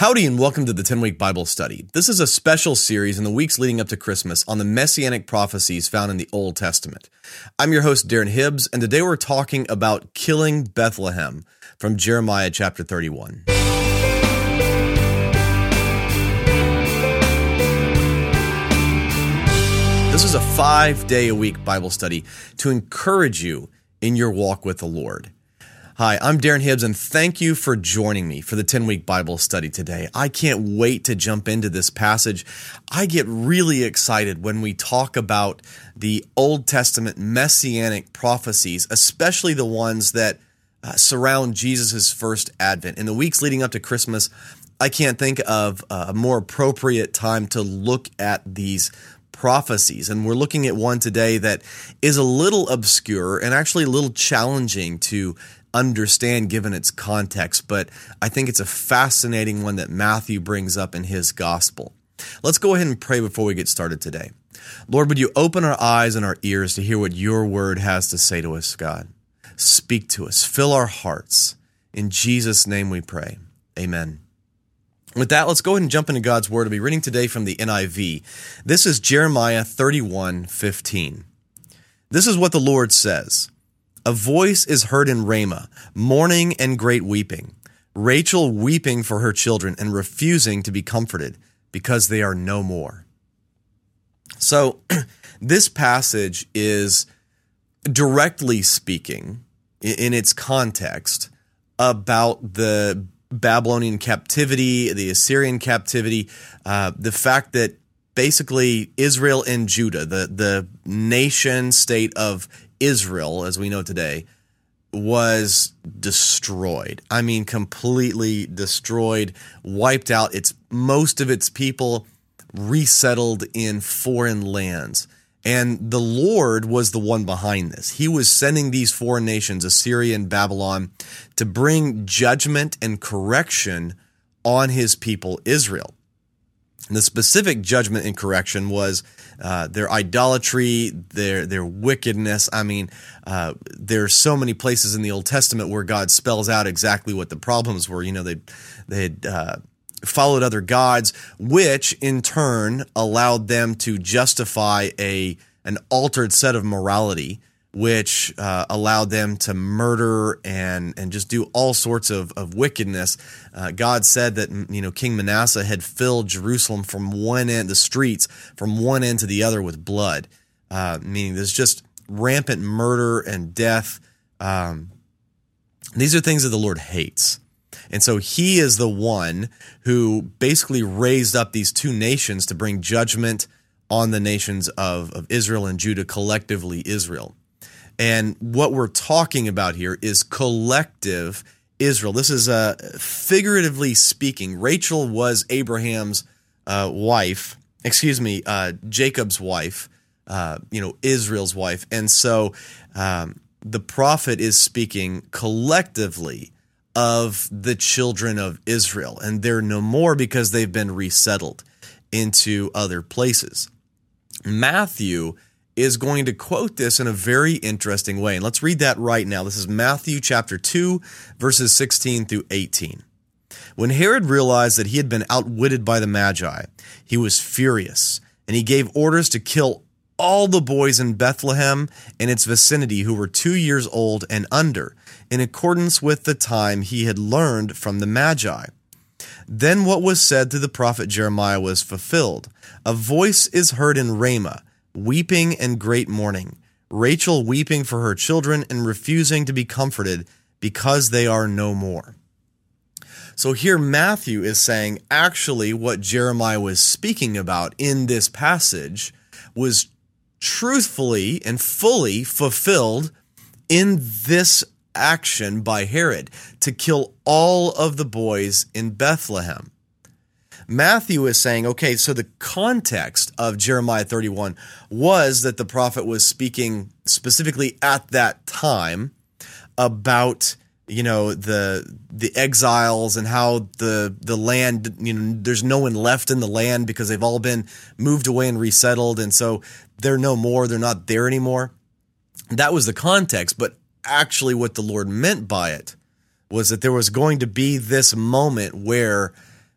Howdy and welcome to the 10-Week Bible Study. This is a special series in the weeks leading up to Christmas on the messianic prophecies found in the Old Testament. I'm your host, Darren Hibbs, and today we're talking about killing Bethlehem from Jeremiah chapter 31. This is a 5-day-a-week Bible study to encourage you in your walk with the Lord. Hi, I'm Darren Hibbs, and thank you for joining me for the 10-Week Bible Study today. I can't wait to jump into this passage. I get really excited when we talk about the Old Testament messianic prophecies, especially the ones that surround Jesus' first advent. In the weeks leading up to Christmas, I can't think of a more appropriate time to look at these prophecies. And we're looking at one today that is a little obscure and actually a little challenging to understand given its context, but I think it's a fascinating one that Matthew brings up in his gospel. Let's go ahead and pray before we get started today. Lord, would you open our eyes and our ears to hear what your word has to say to us, God? Speak to us. Fill our hearts. In Jesus' name we pray. Amen. With that, let's go ahead and jump into God's word. I'll be reading today from the NIV. This is Jeremiah 31:15. This is what the Lord says. A voice is heard in Ramah, mourning and great weeping, Rachel weeping for her children and refusing to be comforted because they are no more. So this passage is directly speaking in its context about the Babylonian captivity, the Assyrian captivity, the fact that basically Israel and Judah, the nation state of Israel, as we know today, was destroyed. I mean, completely destroyed, wiped out. Most of its people resettled in foreign lands. And the Lord was the one behind this. He was sending these foreign nations, Assyria and Babylon, to bring judgment and correction on his people, Israel. And the specific judgment and correction was their idolatry, their wickedness. I mean, there are so many places in the Old Testament where God spells out exactly what the problems were. You know, they had followed other gods, which in turn allowed them to justify an altered set of morality, which allowed them to murder and just do all sorts of wickedness. God said that King Manasseh had filled Jerusalem from one end, the streets from one end to the other with blood, meaning there's just rampant murder and death. These are things that the Lord hates. And so he is the one who basically raised up these two nations to bring judgment on the nations of Israel and Judah, collectively Israel. And what we're talking about here is collective Israel. This is figuratively speaking. Rachel was Abraham's wife, Jacob's wife, Israel's wife. And so the prophet is speaking collectively of the children of Israel. And they're no more because they've been resettled into other places. Matthew is going to quote this in a very interesting way. And let's read that right now. This is Matthew chapter 2, verses 16 through 18. When Herod realized that he had been outwitted by the Magi, he was furious, and he gave orders to kill all the boys in Bethlehem and its vicinity who were 2 years old and under, in accordance with the time he had learned from the Magi. Then what was said through the prophet Jeremiah was fulfilled. A voice is heard in Ramah, weeping and great mourning, Rachel weeping for her children and refusing to be comforted because they are no more. So here Matthew is saying actually what Jeremiah was speaking about in this passage was truthfully and fully fulfilled in this action by Herod to kill all of the boys in Bethlehem. Matthew is saying, okay, so the context of Jeremiah 31 was that the prophet was speaking specifically at that time about, the exiles and how the land, there's no one left in the land because they've all been moved away and resettled. And so they're no more, they're not there anymore. That was the context, but actually what the Lord meant by it was that there was going to be this moment where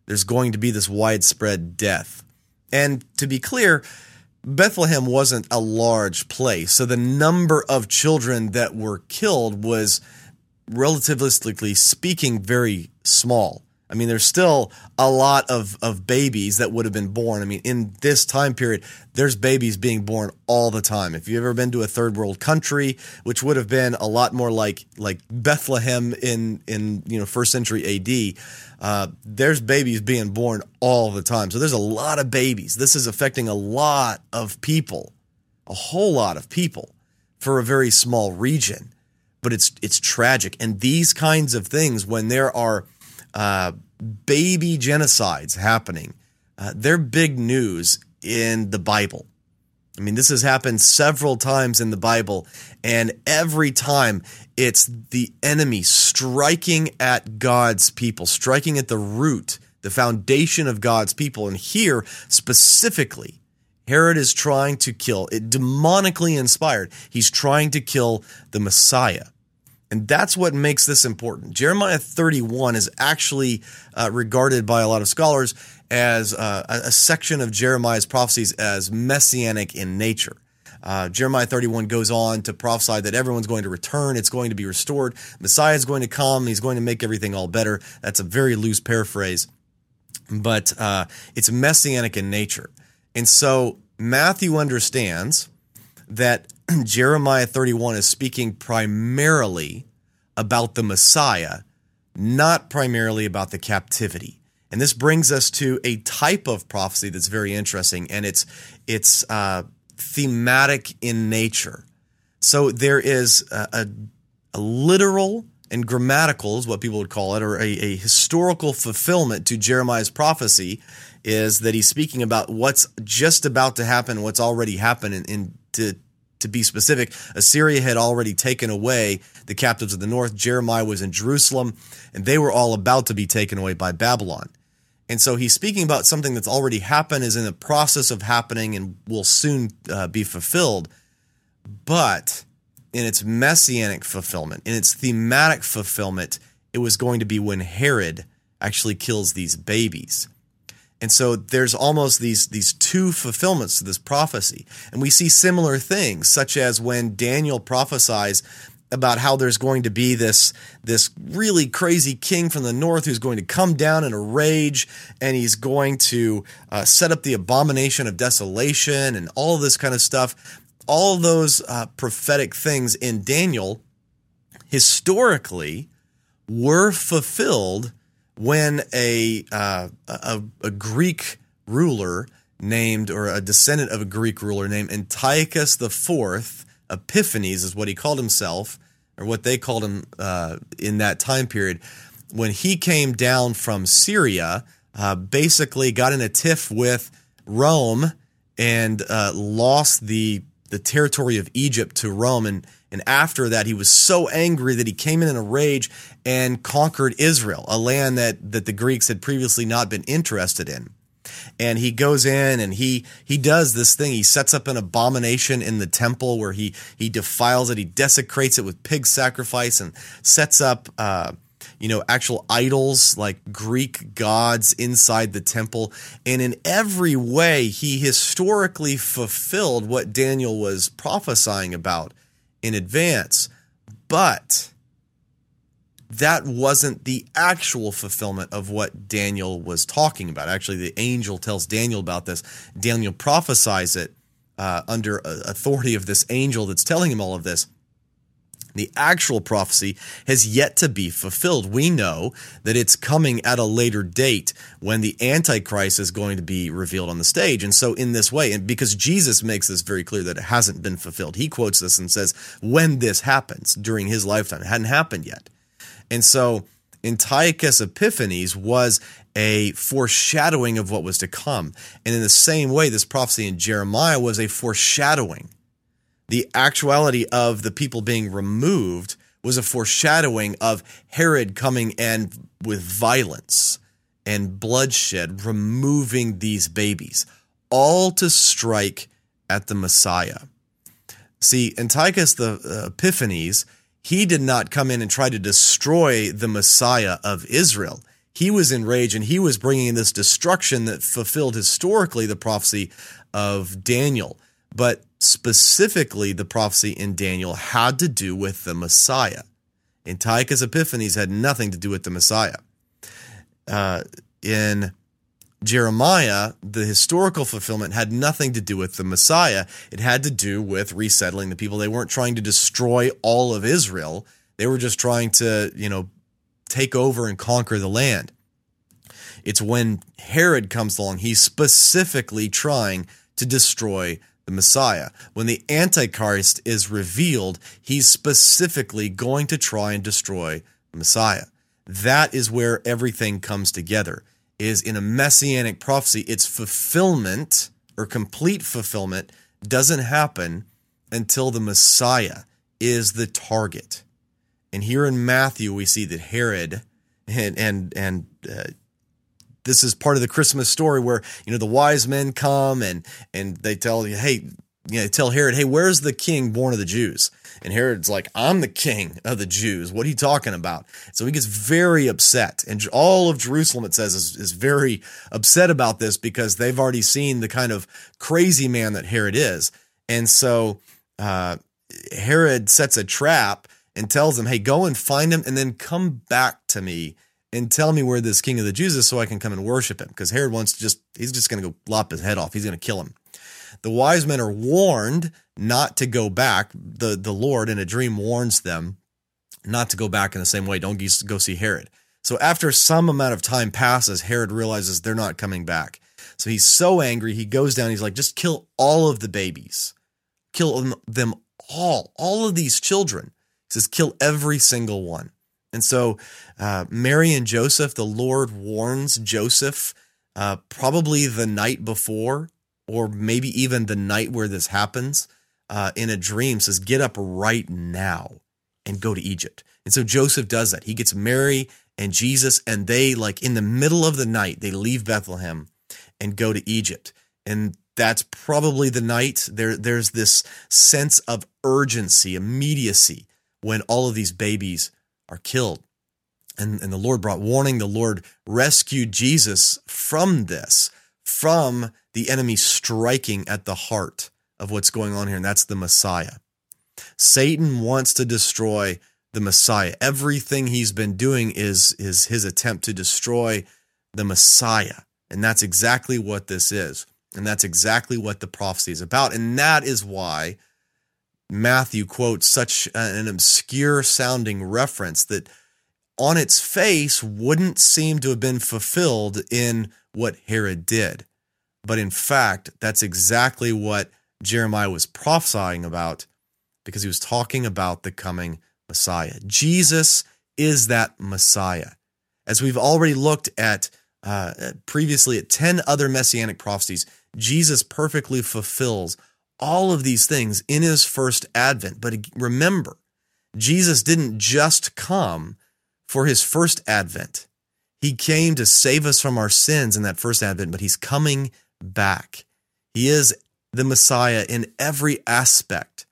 There's going to be this widespread death. And to be clear, Bethlehem wasn't a large place, so the number of children that were killed was, relativistically speaking, very small. I mean, there's still a lot of babies that would have been born. I mean, in this time period, there's babies being born all the time. If you've ever been to a third world country, which would have been a lot more like Bethlehem in first century AD, there's babies being born all the time. So there's a lot of babies. This is affecting a lot of people, a whole lot of people for a very small region. But it's tragic. And these kinds of things, when there are baby genocides happening, they're big news in the Bible. I mean, this has happened several times in the Bible, and every time it's the enemy striking at God's people, striking at the root, the foundation of God's people. And here, specifically, Herod is trying to kill, it demonically inspired, he's trying to kill the Messiah. And that's what makes this important. Jeremiah 31 is actually regarded by a lot of scholars as a section of Jeremiah's prophecies as messianic in nature. Jeremiah 31 goes on to prophesy that everyone's going to return, it's going to be restored, Messiah is going to come, he's going to make everything all better. That's a very loose paraphrase, but it's messianic in nature. And so Matthew understands that Jeremiah 31 is speaking primarily about the Messiah, not primarily about the captivity. And this brings us to a type of prophecy that's very interesting, and it's thematic in nature. So there is a literal and grammatical, is what people would call it, or a historical fulfillment to Jeremiah's prophecy, is that he's speaking about what's just about to happen, what's already happened, and to be specific, Assyria had already taken away the captives of the north. Jeremiah was in Jerusalem, and they were all about to be taken away by Babylon. And so he's speaking about something that's already happened, is in the process of happening, and will soon be fulfilled. But in its messianic fulfillment, in its thematic fulfillment, it was going to be when Herod actually kills these babies. And so there's almost these two fulfillments to this prophecy. And we see similar things, such as when Daniel prophesies about how there's going to be this really crazy king from the north who's going to come down in a rage, and he's going to set up the abomination of desolation and all this kind of stuff. All those prophetic things in Daniel historically were fulfilled when a Greek ruler named, or a descendant of a Greek ruler named Antiochus IV Epiphanes is what he called himself, or what they called him in that time period, when he came down from Syria, basically got in a tiff with Rome and lost the territory of Egypt to Rome. And after that, he was so angry that he came in a rage and conquered Israel, a land that the Greeks had previously not been interested in. And he goes in and he does this thing. He sets up an abomination in the temple where he defiles it. He desecrates it with pig sacrifice and sets up actual idols like Greek gods inside the temple. And in every way, he historically fulfilled what Daniel was prophesying about in advance. But that wasn't the actual fulfillment of what Daniel was talking about. Actually, the angel tells Daniel about this. Daniel prophesies it under authority of this angel that's telling him all of this. The actual prophecy has yet to be fulfilled. We know that it's coming at a later date when the Antichrist is going to be revealed on the stage. And so in this way, and because Jesus makes this very clear that it hasn't been fulfilled, he quotes this and says, when this happens during his lifetime, it hadn't happened yet. And so Antiochus Epiphanes was a foreshadowing of what was to come. And in the same way, this prophecy in Jeremiah was a foreshadowing. The actuality of the people being removed was a foreshadowing of Herod coming and with violence and bloodshed, removing these babies, all to strike at the Messiah. See, Antiochus Epiphanes, he did not come in and try to destroy the Messiah of Israel. he was enraged and he was bringing in this destruction that fulfilled historically the prophecy of Daniel. But specifically, the prophecy in Daniel had to do with the Messiah. Antiochus Epiphanes had nothing to do with the Messiah. In Jeremiah, the historical fulfillment had nothing to do with the Messiah. It had to do with resettling the people. They weren't trying to destroy all of Israel. They were just trying to, take over and conquer the land. It's when Herod comes along, he's specifically trying to destroy the Messiah. When the Antichrist is revealed, he's specifically going to try and destroy the Messiah. That is where everything comes together, is in a messianic prophecy. Its fulfillment or complete fulfillment doesn't happen until the Messiah is the target. And here in Matthew, we see that Herod, and this is part of the Christmas story where, the wise men come and they tell you, tell Herod, hey, where's the king born of the Jews? And Herod's like, I'm the king of the Jews. What are you talking about? So he gets very upset. And all of Jerusalem, it says, is very upset about this because they've already seen the kind of crazy man that Herod is. And so Herod sets a trap and tells him, hey, go and find him and then come back to me and tell me where this king of the Jews is so I can come and worship him. Because Herod he's just going to go lop his head off. He's going to kill him. The wise men are warned not to go back. The Lord in a dream warns them not to go back in the same way. Don't go see Herod. So after some amount of time passes, Herod realizes they're not coming back. So he's so angry, he goes down, he's like, just kill all of the babies. Kill them all of these children. He says, kill every single one. And so Mary and Joseph, the Lord warns Joseph probably the night before, or maybe even the night where this happens, in a dream, says, get up right now and go to Egypt. And so Joseph does that. He gets Mary and Jesus, and they, like in the middle of the night, they leave Bethlehem and go to Egypt. And that's probably the night there's this sense of urgency, immediacy, when all of these babies are killed. And the Lord brought warning. The Lord rescued Jesus from this, from the enemy striking at the heart of what's going on here, and that's the Messiah. Satan wants to destroy the Messiah. Everything he's been doing is his attempt to destroy the Messiah, and that's exactly what this is, and that's exactly what the prophecy is about, and that is why Matthew quotes such an obscure-sounding reference that on its face wouldn't seem to have been fulfilled in what Herod did. But in fact, that's exactly what Jeremiah was prophesying about, because he was talking about the coming Messiah. Jesus is that Messiah. As we've already looked at previously at 10 other messianic prophecies, Jesus perfectly fulfills all of these things in his first advent. But remember, Jesus didn't just come for his first advent. He came to save us from our sins in that first advent, but he's coming back. He is the Messiah in every aspect.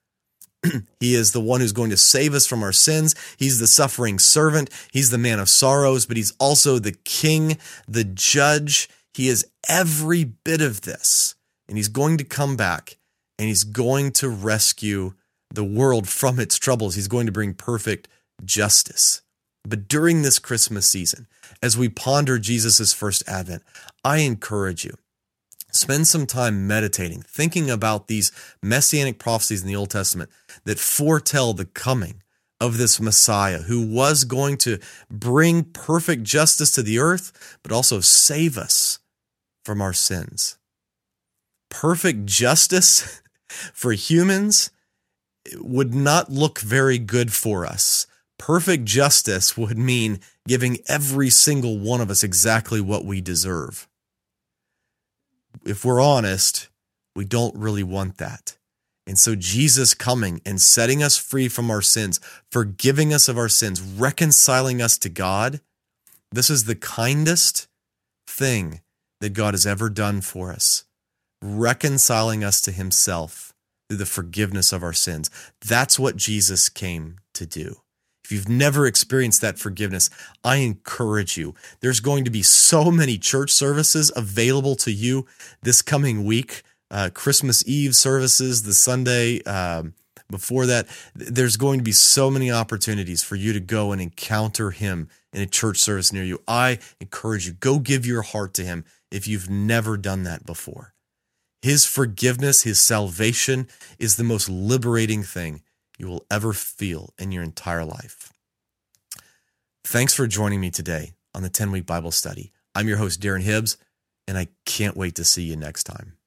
He is the one who's going to save us from our sins. He's the suffering servant. He's the man of sorrows, but he's also the king, the judge. He is every bit of this. And he's going to come back, and he's going to rescue the world from its troubles. He's going to bring perfect justice. But during this Christmas season, as we ponder Jesus' first advent, I encourage you, spend some time meditating, thinking about these messianic prophecies in the Old Testament that foretell the coming of this Messiah who was going to bring perfect justice to the earth, but also save us from our sins. Perfect justice for humans would not look very good for us. Perfect justice would mean giving every single one of us exactly what we deserve. If we're honest, we don't really want that. And so Jesus coming and setting us free from our sins, forgiving us of our sins, reconciling us to God, this is the kindest thing that God has ever done for us. Reconciling us to himself through the forgiveness of our sins. That's what Jesus came to do. If you've never experienced that forgiveness, I encourage you. There's going to be so many church services available to you this coming week. Christmas Eve services, the Sunday before that. There's going to be so many opportunities for you to go and encounter him in a church service near you. I encourage you, go give your heart to him if you've never done that before. His forgiveness, his salvation is the most liberating thing you will ever feel in your entire life. Thanks for joining me today on the 10-Week Bible Study. I'm your host, Darren Hibbs, and I can't wait to see you next time.